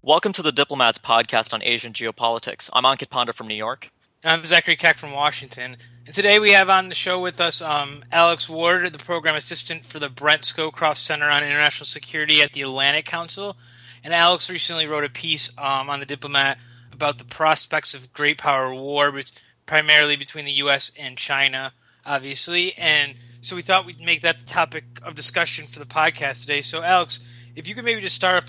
Welcome to the Diplomats podcast on Asian geopolitics. I'm Ankit Panda from New York. And I'm Zachary Keck from Washington. And today we have on the show with us Alex Ward, the program assistant for the Brent Scowcroft Center on International Security at the Atlantic Council. And Alex recently wrote a piece on the Diplomat about the prospects of great power war, primarily between the U.S. and China, obviously. And so we thought we'd make that the topic of discussion for the podcast today. So, Alex, if you could maybe just start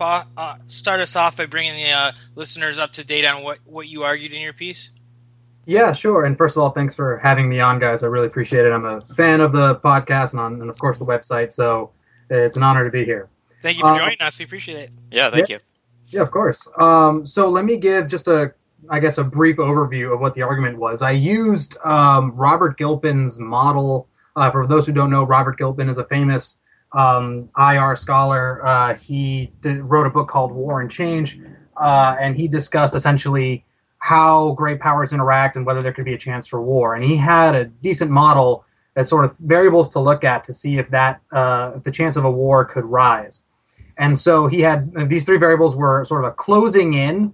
us off by bringing the listeners up to date on what you argued in your piece. Yeah, sure. And first of all, thanks for having me on, guys. I really appreciate it. I'm a fan of the podcast and of course, the website. So it's an honor to be here. Thank you for joining us. We appreciate it. Yeah, thank you. Yeah, of course. So let me give just a brief overview of what the argument was. I used Robert Gilpin's model. For those who don't know, Robert Gilpin is a famous IR scholar. He wrote a book called War and Change, and he discussed essentially how great powers interact and whether there could be a chance for war. And he had a decent model as sort of variables to look at to see if the chance of a war could rise. And so he had these three variables were sort of a closing in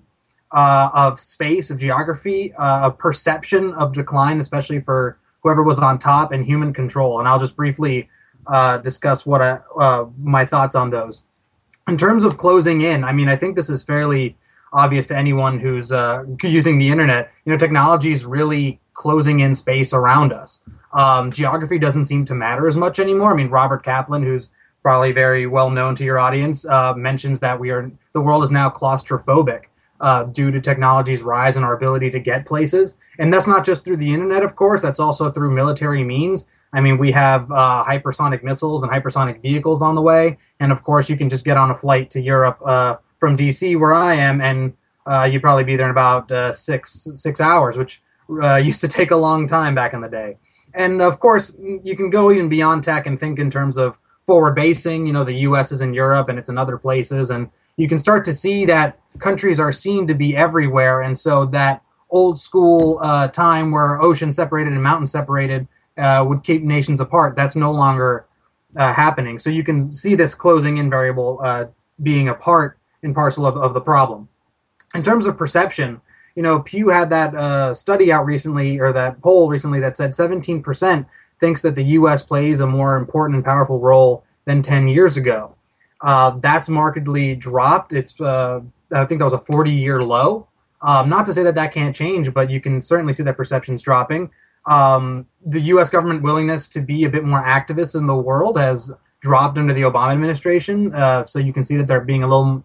of space, of geography, a perception of decline, especially for whoever was on top, and human control. And I'll just briefly discuss what my thoughts on those. In terms of closing in, I mean, I think this is fairly obvious to anyone who's using the internet. You know, technology is really closing in space around us. Geography doesn't seem to matter as much anymore. I mean, Robert Kaplan, who's probably very well known to your audience, mentions that the world is now claustrophobic due to technology's rise and our ability to get places. And that's not just through the internet, of course. That's also through military means. I mean, we have hypersonic missiles and hypersonic vehicles on the way. And, of course, you can just get on a flight to Europe from D.C., where I am, and you'd probably be there in about 6 hours, which used to take a long time back in the day. And, of course, you can go even beyond tech and think in terms of forward basing. You know, the U.S. is in Europe and it's in other places. And you can start to see that countries are seen to be everywhere. And so that old school time where ocean separated and mountain separated would keep nations apart, that's no longer happening. So you can see this closing in variable being a part and parcel of the problem. In terms of perception, you know, Pew had that study out recently, or that poll recently, that said 17% thinks that the U.S. plays a more important and powerful role than 10 years ago. That's markedly dropped. I think that was a 40-year low. Not to say that can't change, but you can certainly see that perception's dropping. The U.S. government willingness to be a bit more activist in the world has dropped under the Obama administration. So you can see that they're being a little,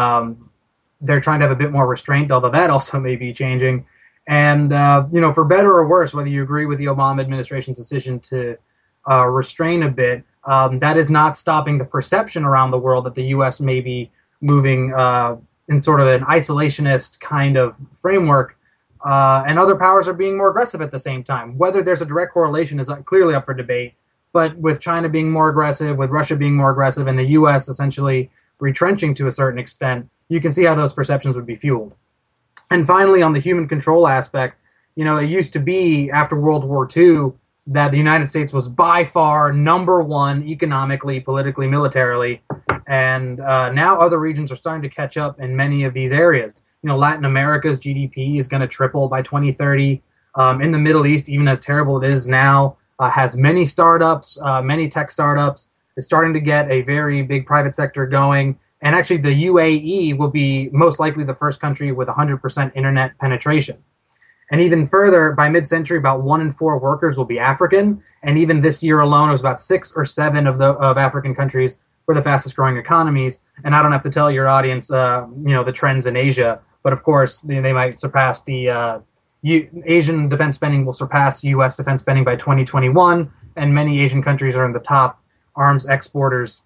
they're trying to have a bit more restraint, although that also may be changing. And, you know, for better or worse, whether you agree with the Obama administration's decision to restrain a bit, that is not stopping the perception around the world that the U.S. may be moving in sort of an isolationist kind of framework. And other powers are being more aggressive at the same time. Whether there's a direct correlation is clearly up for debate. But with China being more aggressive, with Russia being more aggressive, and the U.S. essentially retrenching to a certain extent, you can see how those perceptions would be fueled. And finally, on the human control aspect, you know, it used to be after World War II that the United States was by far number one economically, politically, militarily. And now other regions are starting to catch up in many of these areas. You know, Latin America's GDP is going to triple by 2030. In the Middle East, even as terrible it is now, has many startups, many tech startups. It's starting to get a very big private sector going. And actually, the UAE will be most likely the first country with 100% internet penetration. And even further, by mid-century, about 1 in 4 workers will be African. And even this year alone, it was about 6 or 7 of African countries were the fastest growing economies. And I don't have to tell your audience, you know, the trends in Asia. But of course, they might surpass Asian defense spending will surpass U.S. defense spending by 2021. And many Asian countries are in the top arms importers.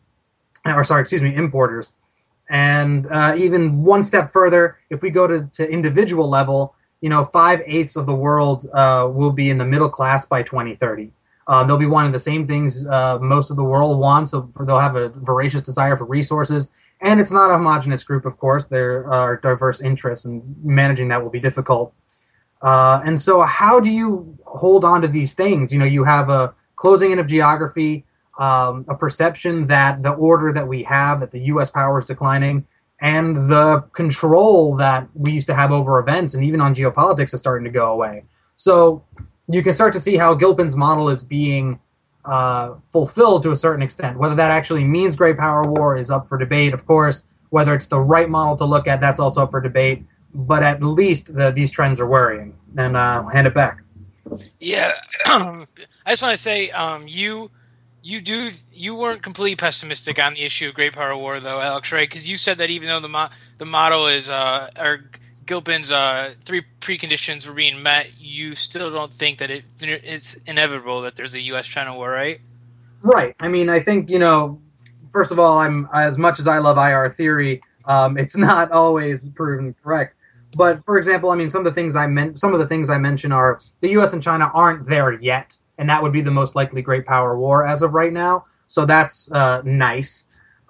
And even one step further, if we go to individual level, you know, 5/8 of the world will be in the middle class by 2030. They'll be wanting the same things most of the world wants. So they'll have a voracious desire for resources. And it's not a homogenous group, of course. There are diverse interests, and managing that will be difficult. And so how do you hold on to these things? You know, you have a closing in of geography, a perception that the order that we have, that the U.S. power is declining, and the control that we used to have over events and even on geopolitics is starting to go away. So you can start to see how Gilpin's model is being fulfilled to a certain extent. Whether that actually means great power war is up for debate, of course. Whether it's the right model to look at, that's also up for debate. But at least these trends are worrying. And I'll hand it back. Yeah, I just want to say you weren't completely pessimistic on the issue of great power war, though, Alex, right? Because you said that even though the model is or Gilpin's three preconditions were being met, you still don't think that it's inevitable that there's a U.S.-China war, right? Right. I mean, I think, first of all, I'm as much as I love IR theory, it's not always proven correct. But for example, I mean, some of the things I mentioned are the U.S. and China aren't there yet, and that would be the most likely great power war as of right now. So that's nice.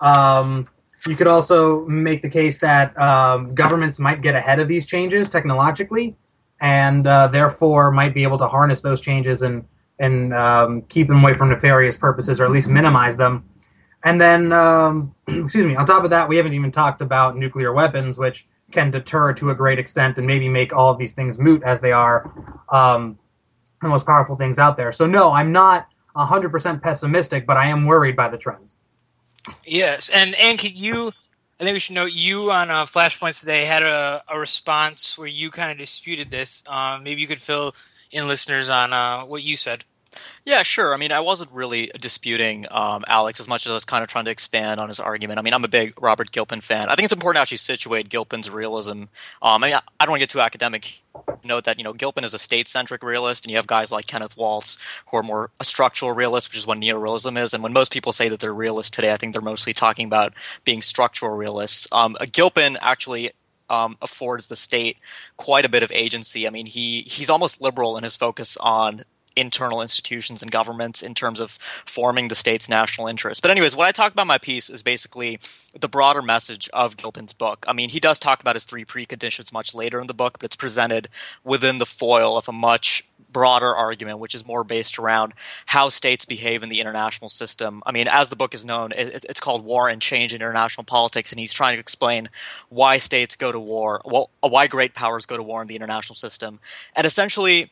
You could also make the case that governments might get ahead of these changes technologically, and therefore might be able to harness those changes and keep them away from nefarious purposes, or at least minimize them. And then, excuse me, on top of that, we haven't even talked about nuclear weapons, which can deter to a great extent and maybe make all of these things moot as they are the most powerful things out there. So no, I'm not 100% pessimistic, but I am worried by the trends. Yes, and could you, I think we should note, you on Flashpoints today had a response where you kind of disputed this. Maybe you could fill in listeners on what you said. Yeah, sure. I mean, I wasn't really disputing Alex as much as I was kind of trying to expand on his argument. I mean, I'm a big Robert Gilpin fan. I think it's important to actually situate Gilpin's realism. I mean, I don't want to get too academic. Note that, Gilpin is a state-centric realist, and you have guys like Kenneth Waltz who are more a structural realist, which is what neorealism is. And when most people say that they're realists today, I think they're mostly talking about being structural realists. Gilpin actually affords the state quite a bit of agency. I mean, he's almost liberal in his focus on internal institutions and governments in terms of forming the state's national interest. But anyways, what I talk about in my piece is basically the broader message of Gilpin's book. I mean, he does talk about his three preconditions much later in the book, but it's presented within the foil of a much broader argument, which is more based around how states behave in the international system. I mean, as the book is known, it's called War and Change in International Politics, and he's trying to explain why states go to war, why great powers go to war in the international system. And essentially,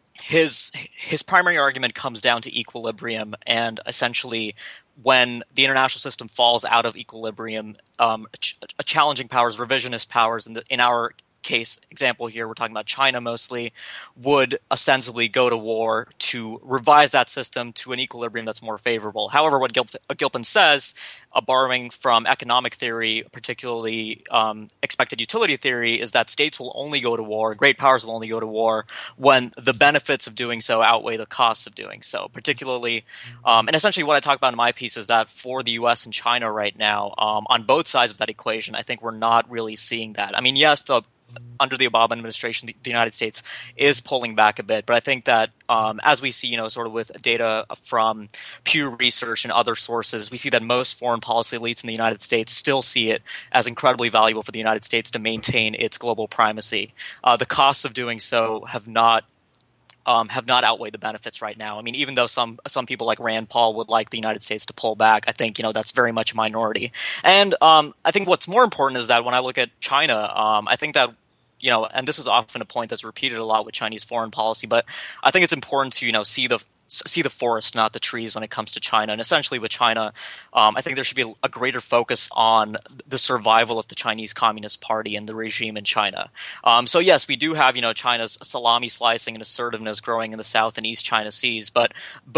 his primary argument comes down to equilibrium, and essentially when the international system falls out of equilibrium, challenging powers, revisionist powers, in our case example here, we're talking about China mostly, would ostensibly go to war to revise that system to an equilibrium that's more favorable. However, what Gilpin says, borrowing from economic theory, particularly expected utility theory, is that states will only go to war, great powers will only go to war when the benefits of doing so outweigh the costs of doing so. Particularly, and essentially what I talk about in my piece is that for the U.S. and China right now, on both sides of that equation, I think we're not really seeing that. I mean, yes, under the Obama administration, the United States is pulling back a bit. But I think that as we see, sort of with data from Pew Research and other sources, we see that most foreign policy elites in the United States still see it as incredibly valuable for the United States to maintain its global primacy. The costs of doing so have not outweighed the benefits right now. I mean, even though some people like Rand Paul would like the United States to pull back, I think, that's very much a minority. And I think what's more important is that when I look at China, I think that, and this is often a point that's repeated a lot with Chinese foreign policy, but I think it's important to, see the forest, not the trees, when it comes to China. And essentially with China, I think there should be a greater focus on the survival of the Chinese Communist Party and the regime in China. So yes, we do have, China's salami slicing and assertiveness growing in the South and East China Seas, but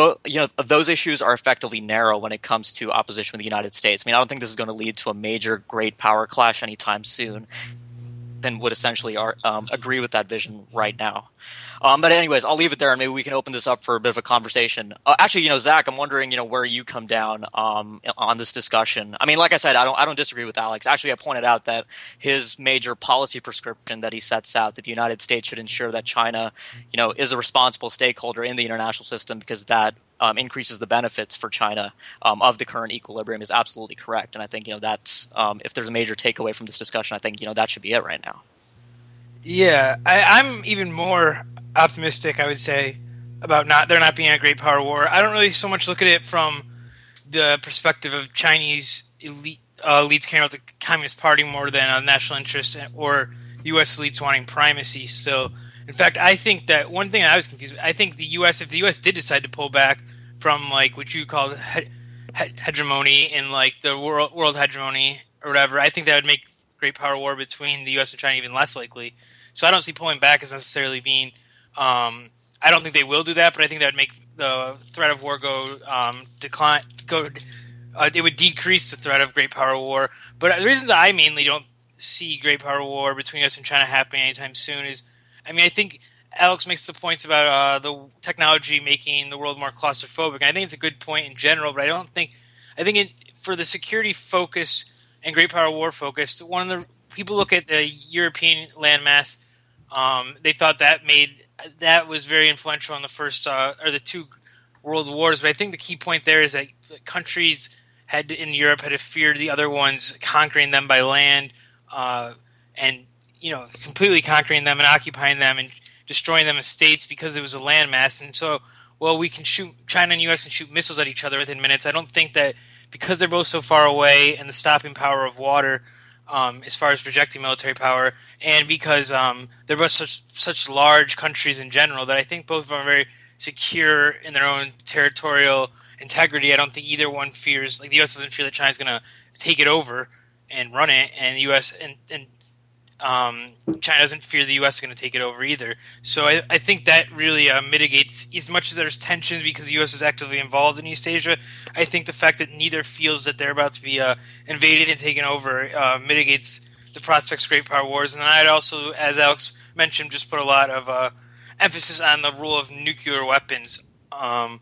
those issues are effectively narrow when it comes to opposition with the United States. I mean, I don't think this is going to lead to a major great power clash anytime soon. Then would essentially agree with that vision right now. But anyways, I'll leave it there, and maybe we can open this up for a bit of a conversation. Actually, Zach, I'm wondering, where you come down on this discussion. I mean, like I said, I don't disagree with Alex. Actually, I pointed out that his major policy prescription that he sets out, that the United States should ensure that China, is a responsible stakeholder in the international system because that increases the benefits for China of the current equilibrium, is absolutely correct. And I think, that's if there's a major takeaway from this discussion, I think, that should be it right now. Yeah, I'm even more optimistic, I would say, about there not being a great power war. I don't really so much look at it from the perspective of Chinese elite elites caring about the Communist Party more than national interests, or U.S. elites wanting primacy still. In fact, I think that one thing I was confused. I think the U.S. if the U.S. did decide to pull back from like what you call hegemony in like the world hegemony or whatever, I think that would make great power war between the U.S. and China even less likely. So I don't see pulling back as necessarily being. I don't think they will do that, but I think that would make the threat of war decline. It would decrease the threat of great power war. But the reasons I mainly don't see great power war between us and China happening anytime soon is, I mean, I think Alex makes the points about the technology making the world more claustrophobic. And I think it's a good point in general, but I think for the security focus and great power war focus, one of the people look at the European landmass. They thought that was very influential in the first or the two world wars. But I think the key point there is that countries in Europe had feared the other ones conquering them by land, and completely conquering them and occupying them and destroying them as states because it was a landmass. And so, we can shoot, China and U.S. can shoot missiles at each other within minutes. I don't think that because they're both so far away and the stopping power of water, as far as projecting military power, and because they're both such large countries in general, that I think both of them are very secure in their own territorial integrity. I don't think either one fears, like the U.S. doesn't fear that China's going to take it over and run it, and the U.S. and China doesn't fear the U.S. is going to take it over either. So I think that really mitigates, as much as there's tensions because the U.S. is actively involved in East Asia, I think the fact that neither feels that they're about to be invaded and taken over mitigates the prospects of great power wars. And then I'd also, as Alex mentioned, just put a lot of emphasis on the role of nuclear weapons. I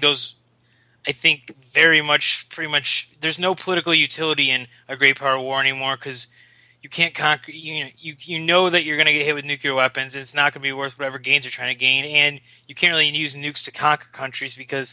think very much, pretty much, there's no political utility in a great power war anymore because you can't conquer. You know that you're going to get hit with nuclear weapons, and it's not going to be worth whatever gains you're trying to gain. And you can't really use nukes to conquer countries because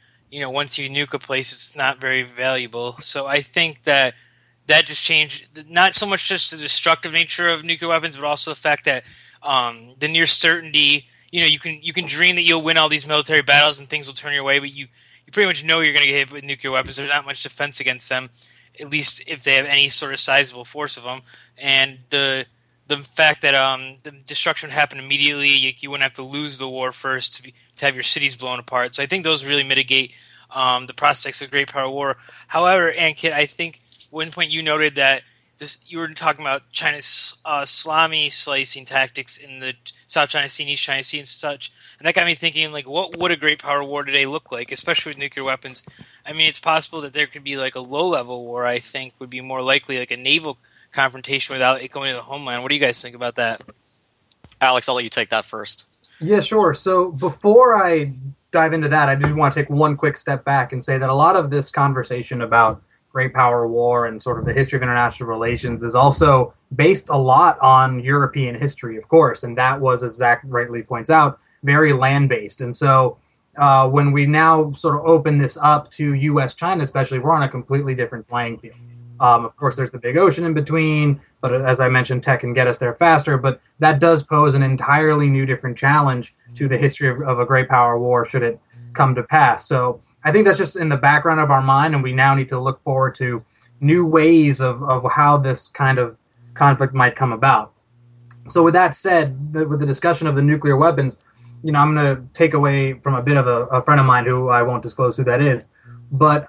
once you nuke a place, it's not very valuable. So I think that just changed, not so much just the destructive nature of nuclear weapons, but also the fact that the near certainty. You can dream that you'll win all these military battles and things will turn your way, but you pretty much know you're going to get hit with nuclear weapons. There's not much defense against them, at least if they have any sort of sizable force of them. And the fact that the destruction would happen immediately, you wouldn't have to lose the war first to have your cities blown apart. So I think those really mitigate the prospects of great power war. However, Ankit, I think one point you noted that you were talking about China's salami slicing tactics in the South China Sea and East China Sea and such. And that got me thinking, like, what would a great power war today look like, especially with nuclear weapons? I mean, it's possible that there could be like a low-level war, I think, would be more likely like a naval confrontation without it going to the homeland. What do you guys think about that? Alex, I'll let you take that first. Yeah, sure. So before I dive into that, I do want to take one quick step back and say that a lot of this conversation about great power war and sort of the history of international relations is also based a lot on European history, of course, and that was, as Zach rightly points out, very land-based. And so when we now sort of open this up to U.S.-China especially, we're on a completely different playing field. Of course, there's the big ocean in between, but as I mentioned, tech can get us there faster, but that does pose an entirely new, different challenge to the history of a great power war should it come to pass. So I think that's just in the background of our mind, and we now need to look forward to new ways of how this kind of conflict might come about. So with that said, with the discussion of the nuclear weapons, I'm going to take away from a bit of a friend of mine who I won't disclose who that is, but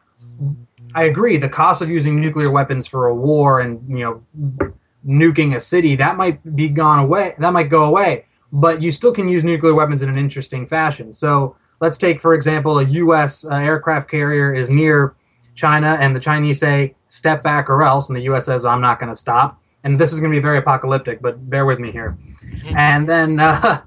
I agree, the cost of using nuclear weapons for a war and, nuking a city, that might go away, but you still can use nuclear weapons in an interesting fashion. So let's take, for example, a U.S. Aircraft carrier is near China, and the Chinese say, step back or else, and the U.S. says, I'm not going to stop. And this is going to be very apocalyptic, but bear with me here. And then,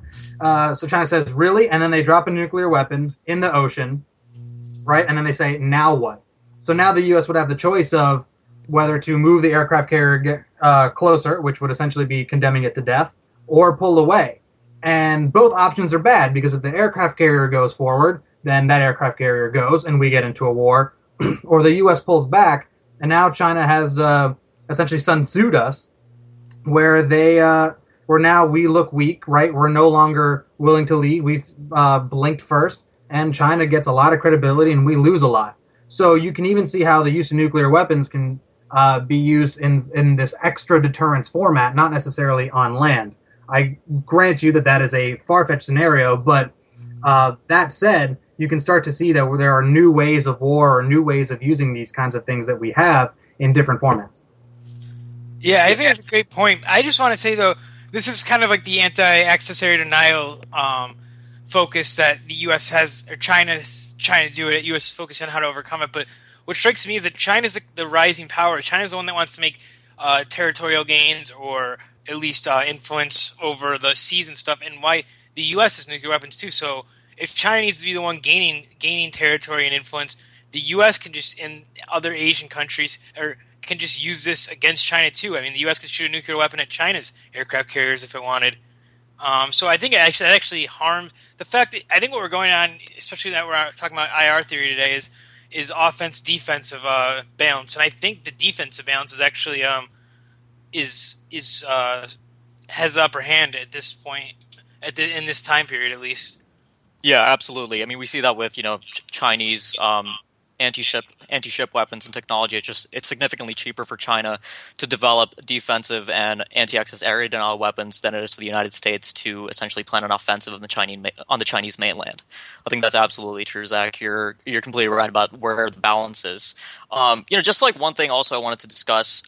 so China says, really? And then they drop a nuclear weapon in the ocean, right? And then they say, now what? So now the U.S. would have the choice of whether to move the aircraft carrier closer, which would essentially be condemning it to death, or pull away. And both options are bad, because if the aircraft carrier goes forward, then that aircraft carrier goes, and we get into a war. Or the U.S. pulls back, and now China has essentially Sun Tzu'd us, where we look weak, right? We're no longer willing to lead. We've blinked first, and China gets a lot of credibility, and we lose a lot. So you can even see how the use of nuclear weapons can be used in this extra deterrence format, not necessarily on land. I grant you that that is a far-fetched scenario, but that said, you can start to see that there are new ways of war or new ways of using these kinds of things that we have in different formats. Yeah, I think that's a great point. I just want to say, though, this is kind of like the anti-accessory denial focus that the U.S. has, or China's trying to do it. U.S. is focusing on how to overcome it. But what strikes me is that China's the rising power. China's the one that wants to make territorial gains or at least influence over the seas and stuff, and why the U.S. has nuclear weapons too. So if China needs to be the one gaining territory and influence, the U.S. can just, in other Asian countries, or can just use this against China too. I mean, the U.S. could shoot a nuclear weapon at China's aircraft carriers if it wanted. So I think that actually harmed the fact that I think what we're going on, especially that we're talking about IR theory today, is offense defensive balance, and I think the defensive balance is actually has the upper hand at this point in this time period at least. Yeah, absolutely. I mean, we see that with Chinese anti-ship weapons and technology. It's significantly cheaper for China to develop defensive and anti-access area denial weapons than it is for the United States to essentially plan an offensive on the Chinese mainland. I think that's absolutely true, Zach. You're completely right about where the balance is. Just like one thing also I wanted to discuss.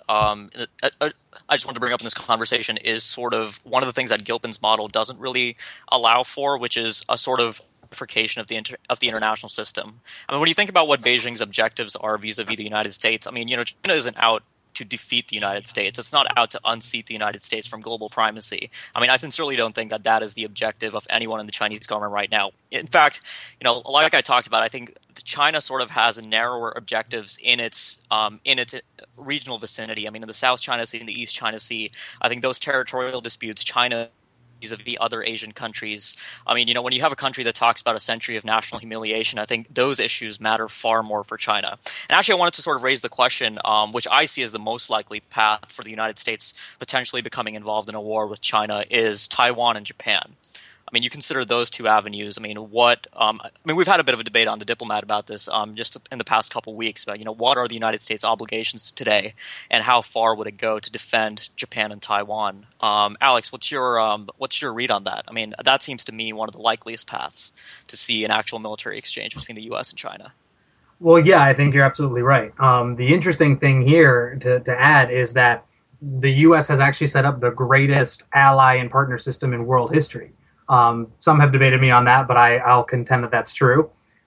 I just wanted to bring up in this conversation is sort of one of the things that Gilpin's model doesn't really allow for, which is a sort of of the international system. I mean, when you think about what Beijing's objectives are vis-a-vis the United States, I mean, China isn't out to defeat the United States. It's not out to unseat the United States from global primacy. I mean, I sincerely don't think that is the objective of anyone in the Chinese government right now. In fact, like I talked about, I think China sort of has narrower objectives in its regional vicinity. I mean, in the South China Sea and the East China Sea, I think those territorial disputes, China vis-a-vis other Asian countries. I mean, when you have a country that talks about a century of national humiliation, I think those issues matter far more for China. And actually, I wanted to sort of raise the question, which I see as the most likely path for the United States potentially becoming involved in a war with China, is Taiwan and Japan. I mean, you consider those two avenues. I mean, we've had a bit of a debate on The Diplomat about this just in the past couple of weeks about, what are the United States' obligations today and how far would it go to defend Japan and Taiwan? Alex, what's your read on that? I mean, that seems to me one of the likeliest paths to see an actual military exchange between the U.S. and China. Well, yeah, I think you're absolutely right. The interesting thing here to add is that the U.S. has actually set up the greatest ally and partner system in world history. Some have debated me on that, but I'll contend that that's true.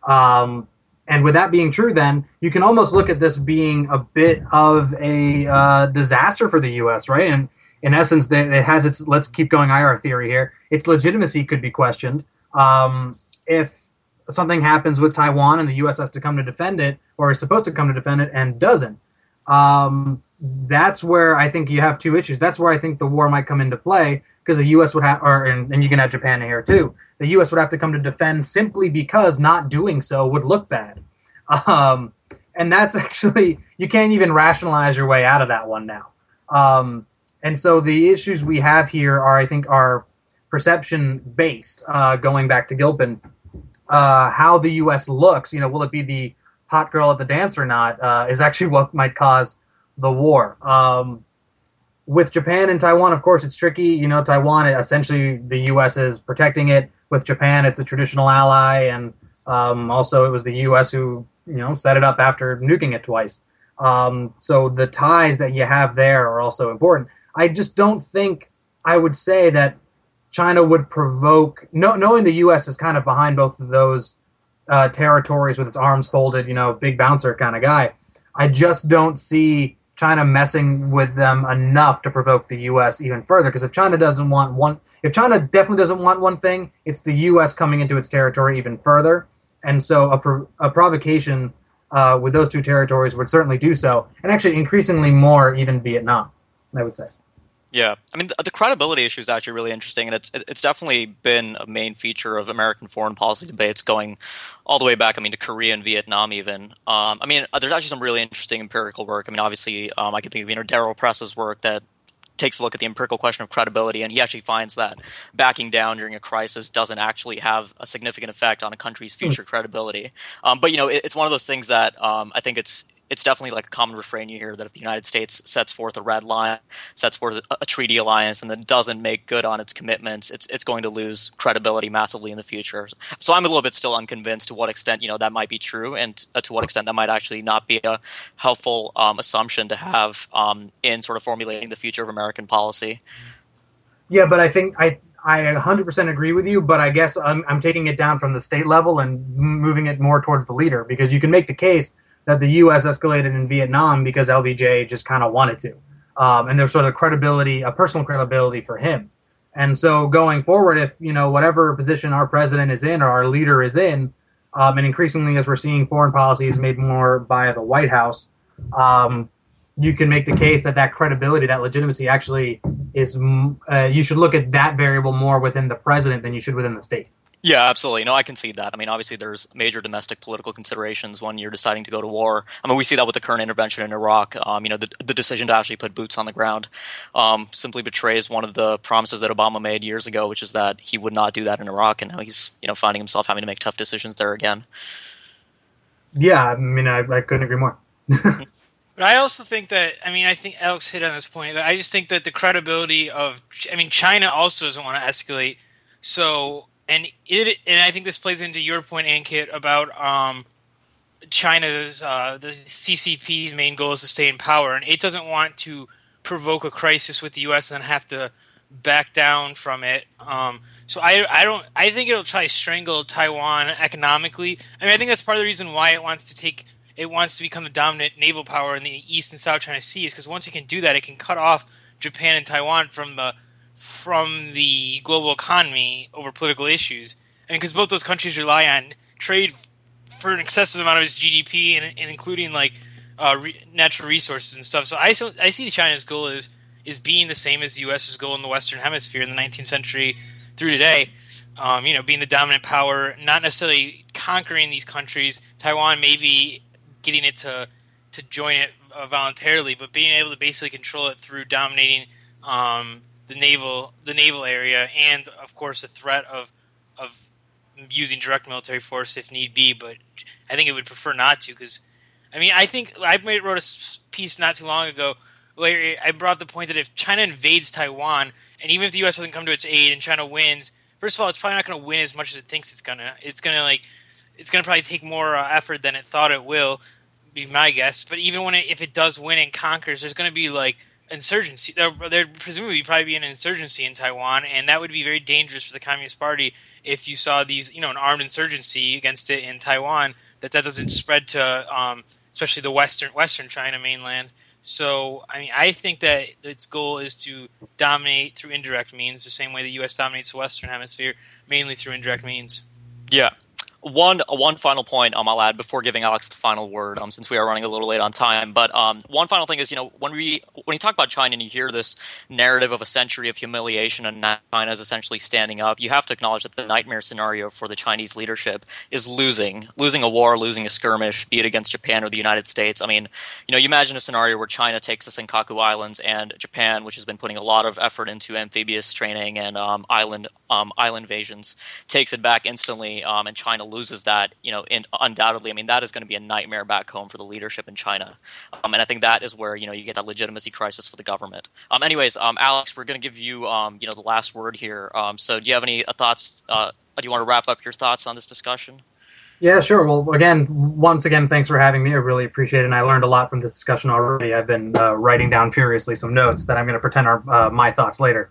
And with that being true, then you can almost look at this being a bit of a disaster for the U.S., right? And in essence, it has its, let's keep going IR theory here, its legitimacy could be questioned. If something happens with Taiwan and the U.S. has to come to defend it, or is supposed to come to defend it and doesn't, that's where I think you have two issues. That's where I think the war might come into play, because the U.S. would have, and you can add Japan in here too, the U.S. would have to come to defend simply because not doing so would look bad. And that's actually, you can't even rationalize your way out of that one now. And so the issues we have here are perception-based, going back to Gilpin. How the U.S. looks, will it be the hot girl at the dance or not, is actually what might cause the war. With Japan and Taiwan, of course, it's tricky. Taiwan, essentially, the U.S. is protecting it. With Japan, it's a traditional ally, and also it was the U.S. who, set it up after nuking it twice. So the ties that you have there are also important. I just don't think I would say that China would provoke, knowing the U.S. is kind of behind both of those territories with its arms folded, big bouncer kind of guy. I just don't see China messing with them enough to provoke the U.S. even further. Because if China definitely doesn't want one thing, it's the U.S. coming into its territory even further. And so a provocation with those two territories would certainly do so, and actually increasingly more even Vietnam, I would say. Yeah, I mean, the credibility issue is actually really interesting, and it's definitely been a main feature of American foreign policy debates going all the way back, to Korea and Vietnam even. There's actually some really interesting empirical work. Obviously, I can think of, Darryl Press's work that takes a look at the empirical question of credibility, and he actually finds that backing down during a crisis doesn't actually have a significant effect on a country's future credibility. But it's one of those things that I think it's definitely like a common refrain you hear that if the United States sets forth a red line, sets forth a treaty alliance, and then doesn't make good on its commitments, it's going to lose credibility massively in the future. So I'm a little bit still unconvinced to what extent that might be true, and to what extent that might actually not be a helpful assumption to have in sort of formulating the future of American policy. Yeah, but I think I 100% agree with you, but I guess I'm taking it down from the state level and moving it more towards the leader, because you can make the case that the U.S. escalated in Vietnam because LBJ just kind of wanted to. And there's sort of credibility, a personal credibility for him. And so going forward, if, whatever position our president is in or our leader is in, and increasingly as we're seeing foreign policy is made more by the White House, you can make the case that credibility, that legitimacy actually is, you should look at that variable more within the president than you should within the state. Yeah, absolutely. No, I concede that. I mean, obviously there's major domestic political considerations when you're deciding to go to war. I mean, we see that with the current intervention in Iraq. The decision to actually put boots on the ground simply betrays one of the promises that Obama made years ago, which is that he would not do that in Iraq, and now he's, finding himself having to make tough decisions there again. Yeah, I mean, I couldn't agree more. But I also think that, I think Alex hit on this point, but I just think that the credibility of, China also doesn't want to escalate. So, and I think this plays into your point, Ankit, about China's, the CCP's main goal is to stay in power, and it doesn't want to provoke a crisis with the U.S. and then have to back down from it. So I think it'll try to strangle Taiwan economically. I think that's part of the reason why it wants to become the dominant naval power in the East and South China Sea, is because once it can do that, it can cut off Japan and Taiwan from the global economy over political issues. Because both those countries rely on trade for an excessive amount of its GDP, and including natural resources and stuff. So I see China's goal is being the same as the U.S.'s goal in the Western Hemisphere in the 19th century through today. Being the dominant power, not necessarily conquering these countries. Taiwan maybe getting it to join it voluntarily, but being able to basically control it through dominating the naval area, and of course the threat of using direct military force if need be. But I think it would prefer not to, because I think I wrote a piece not too long ago where I brought the point that if China invades Taiwan, and even if the U.S. doesn't come to its aid and China wins, first of all, it's probably not going to win as much as it thinks it's gonna. It's gonna probably take more effort than it thought it will, be my guess. But even if it does win and conquers, there's going to be insurgency. There presumably probably be an insurgency in Taiwan, and that would be very dangerous for the Communist Party if you saw these, an armed insurgency against it in Taiwan. That doesn't spread to, especially the Western China mainland. So, I think that its goal is to dominate through indirect means, the same way the U.S. dominates the Western Hemisphere, mainly through indirect means. Yeah. One final point I'll add before giving Alex the final word, since we are running a little late on time. But one final thing is, when you talk about China and you hear this narrative of a century of humiliation and China is essentially standing up, you have to acknowledge that the nightmare scenario for the Chinese leadership is losing a war, losing a skirmish, be it against Japan or the United States. You imagine a scenario where China takes the Senkaku Islands, and Japan, which has been putting a lot of effort into amphibious training and island invasions, takes it back instantly, and China loses that, undoubtedly. That is going to be a nightmare back home for the leadership in China. And I think that is where, you get that legitimacy crisis for the government. Anyways, Alex, we're going to give you, the last word here. So do you have any thoughts? Do you want to wrap up your thoughts on this discussion? Yeah, sure. Well, once again, thanks for having me. I really appreciate it, and I learned a lot from this discussion already. I've been writing down furiously some notes that I'm going to pretend are my thoughts later.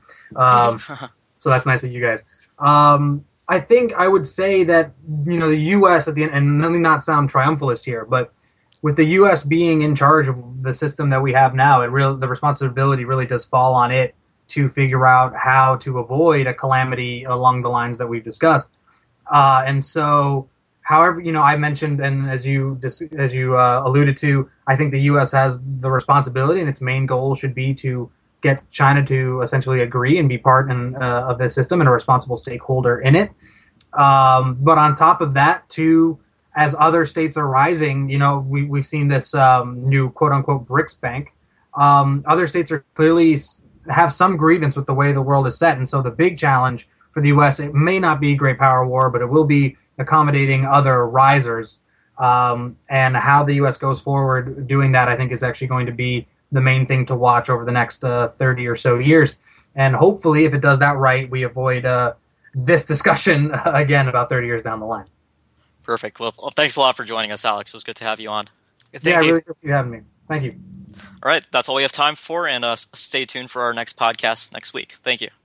So that's nice of you guys. I think I would say that, the U.S. at the end, and let me not sound triumphalist here, but with the U.S. being in charge of the system that we have now, the responsibility really does fall on it to figure out how to avoid a calamity along the lines that we've discussed. And so, however, I mentioned, and as you alluded to, I think the U.S. has the responsibility, and its main goal should be to get China to essentially agree and be part of this system and a responsible stakeholder in it. But on top of that, too, as other states are rising, we've seen this new quote-unquote BRICS bank. Other states are clearly have some grievance with the way the world is set. And so the big challenge for the U.S., it may not be great power war, but it will be accommodating other risers And how the U.S. goes forward doing that, I think, is actually going to be the main thing to watch over the next 30 or so years. And hopefully, if it does that right, we avoid this discussion again about 30 years down the line. Perfect. Well, thanks a lot for joining us, Alex. It was good to have you on. Thank you. Really good for you having me. Thank you. All right, that's all we have time for, and stay tuned for our next podcast next week. Thank you.